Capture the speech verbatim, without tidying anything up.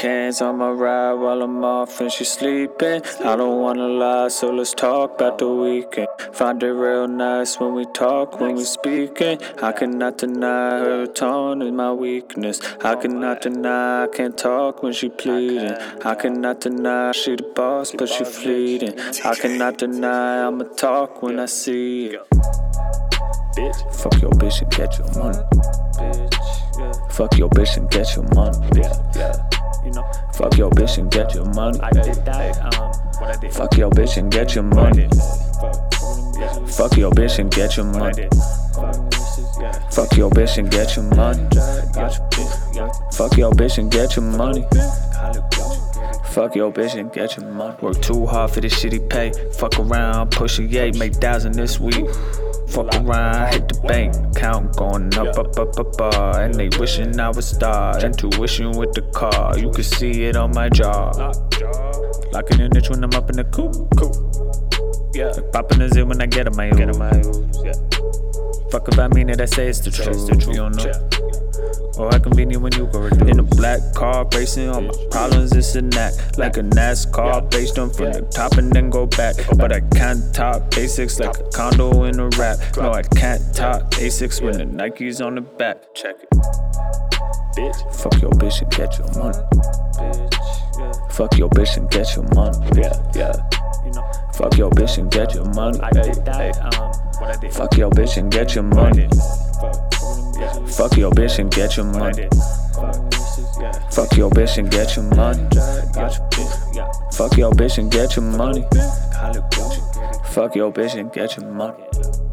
Cans on my ride while I'm off and she sleeping. I don't wanna lie, so let's talk about the weekend. Find it real nice when we talk, when we speaking. I cannot deny her tone is my weakness. I cannot deny I can't talk when she pleading. I cannot deny she the boss, but she fleeting. I cannot deny I'ma talk when I see it. Bitch. Fuck your bitch and get your money. Bitch, yeah. Fuck your bitch and get your money. Yeah, yeah. You know. Fuck your bitch and get your money. I did that. Um, what I did. Fuck your bitch and get your money. Yeah. Fuck your bitch and get your money. Fuck your bitch and get your money. Fuck your bitch and get your money. Fuck your bitch and get your money. Work too hard for this shitty pay. Fuck around, push a yay, make thousand this week. Fuck around, hit the bank, count going up, up, up, up, up. And they wishing I was star. Intuition with the car, you can see it on my jaw. Locking in itch when I'm up in the coop, coop. Yeah, like popping a zip when I get on my ooze. Yeah. Fuck if I mean it, I say it's the truth. You don't know. Or how convenient when you go in a black car, racing all my problems, it's a knack. Like a NASCAR, based on from the top and then go back. But I can't talk basics like a condo in a rap. No, I can't talk Asics when the Nike's on the back. Check it. Bitch. Fuck your bitch and get your money. Bitch, yeah. Fuck your bitch and get your money. Yeah, yeah. You know. Fuck your bitch and get your money. I did that. Um, what I did. Fuck your bitch and get your money. Fuck your bitch and get your money. Fuck your bitch and get your money. Fuck your bitch and get your money. Fuck your bitch and get your money.